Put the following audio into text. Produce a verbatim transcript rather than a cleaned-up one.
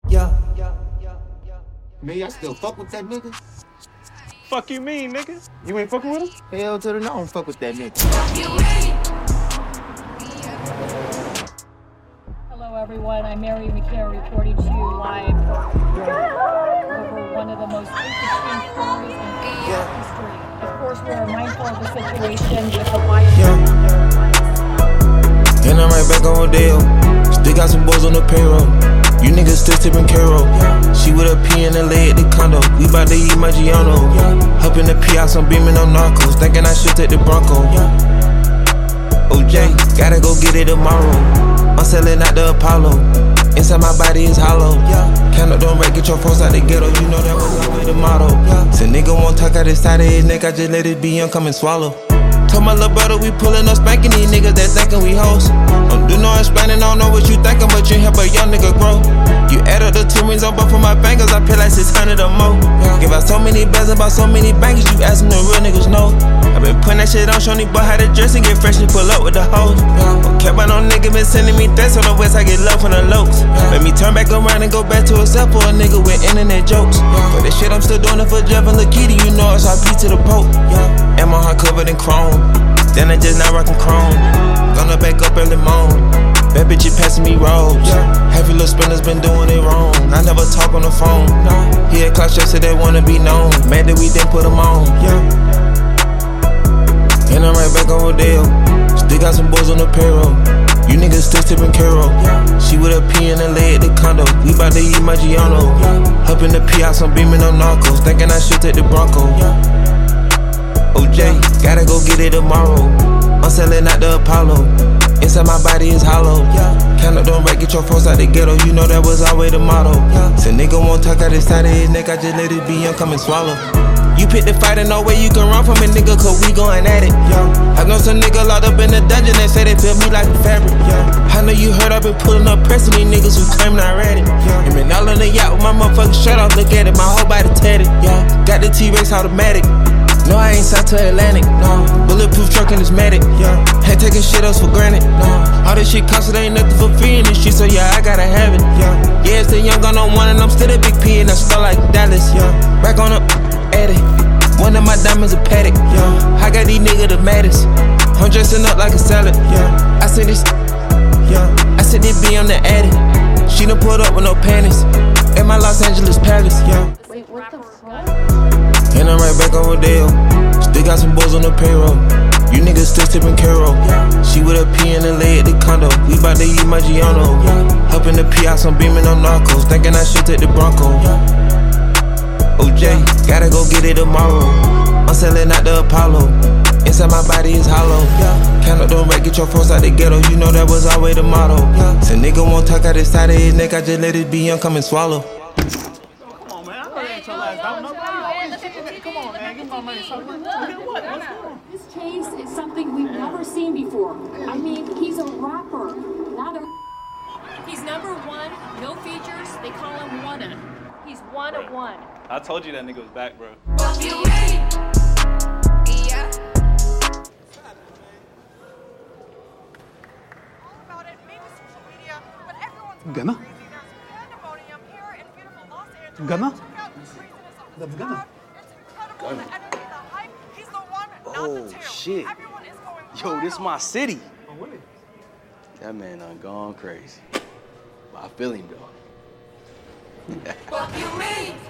Yeah. Man, I still fuck with that nigga? Fuck you mean, nigga? You ain't fucking with him? Hell to the no, I don't fuck with that nigga. Hello, everyone. I'm Mary McCare reporting to you live over one of the most interesting stories in yeah. history. Of course, we are mindful of the situation with the White yeah. And I'm right back on Rodeo. Still got some boys on the payroll. You niggas still tipping Caro. She with a P in the leg at the condo. We bout to eat my Giano. Up in the P house, I'm beaming on narcos. Thinking I should take the Bronco. O J, gotta go get it tomorrow. I'm selling out the Apollo. Inside my body is hollow. Count up, don't wreck, get your folks out the ghetto. You know that was always the motto. Say nigga won't talk out his side of his neck, I just let it be young, come and swallow. Told my little brother we pullin' up spanking these niggas that thinkin' we hoes. Don't do no explaining, don't know what you thinkin', but you help a young nigga grow. You add up the two rings on both of my fingers, I pay like six hundred or more. Give out so many bells about so many bankers, you askin' the real niggas know. I been putting that shit on, showing these boy how to dress and get fresh and pull up with the hoes. Don't care about no nigga been sending me threats on the west, I get love from the lokes. Let me turn back around and go back to a cell for a nigga with internet jokes. For this shit I'm still doing it for Jeff and Lakita, you know it's R P to the Pope. And my heart covered in chrome. Then I just not rockin' chrome. Gonna back up early morning. Bad bitch, you passing me roads. Half your little spinners been doing it wrong. I never talk on the phone. He had clout shots, said they wanna be known. Mad that we didn't put them on. And I'm right back on Rodeo. Still got some boys on the payroll. You niggas still tipping Caro. She with a P in the leg at the condo. We bout to eat my Giano. Up in the P house, I'm beaming on narcos. Thinking I should take the Bronco. O J, gotta go get it tomorrow. I'm selling out the Apollo. Inside my body is hollow. Count up, don't wreck, get your folks out the ghetto. You know that was always the motto. Say nigga won't talk out his side of his neck, I just let it be young, come and swallow. You pick the fight and no way you can run from it, nigga, cause we going at it. I know some nigga locked up in the dungeon, they say they feel me like a fabric. I know you heard I been pulling up pressing these niggas who claim I read it. And been all on the yacht with my motherfucking shirt off, look at it, my whole body tatted. Got the T-Rex automatic. No, I ain't South to Atlantic, no. Bulletproof truck and it's medic, yeah. Had taking shit else for granted, no. All this shit cost, it ain't nothing for free in this shit, so yeah, I gotta have it, yeah. Yeah, it's the young gun on one and I'm still a big P and I still like Dallas, yeah. Back on up, at it. One of my diamonds a paddock, yeah. I got these niggas the maddest. I'm dressing up like a salad, yeah. I said this, yeah. I said this be on the attic. She done pulled up with no panties. At my Los Angeles Palace, yeah. Wait, what the fuck? And I'm right back on Rodeo. Still got some boys on the payroll. You niggas still tipping Caro. She with a P in the leg at the condo. We bout to eat my Giano. Up in the P house, I'm beaming on narcos. Thinking I should take the Bronco. O J, gotta go get it tomorrow. I'm selling out the Apollo. Inside my body is hollow. Count up, don't wreck, get your folks out the ghetto. You know that was always the motto. Say nigga won't talk out his side of his neck, I just let it be young, come and swallow. This case is something we've never seen before. I mean, he's a rapper, not a... He's number one, no features, they call him one-a. He's one of one. I told you that nigga was back, bro. Ghana? Ghana? That's Ghana. Oh, shit. Yo, this my city. That man done gone crazy. But I feel him, though.